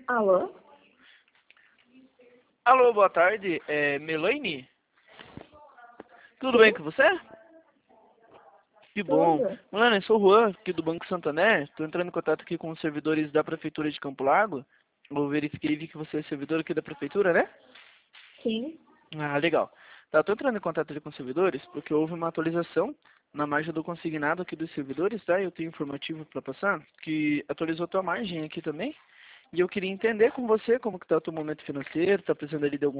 Alô? Alô, boa tarde. É Melaine? Tudo bem Sim? com você? Que bom. Tudo? Mano, eu sou o Juan, aqui do Banco Santander. Estou entrando em contato aqui com os servidores da Prefeitura de Campo Largo. Eu verifiquei e vi que você é servidor aqui da Prefeitura, né? Sim. Ah, legal. Tá, tô entrando em contato ali com os servidores porque houve uma atualização na margem do consignado aqui dos servidores, tá? Eu tenho informativo para passar, que atualizou tua margem aqui também. E eu queria entender com você como que tá o teu momento financeiro, tá precisando ali de algum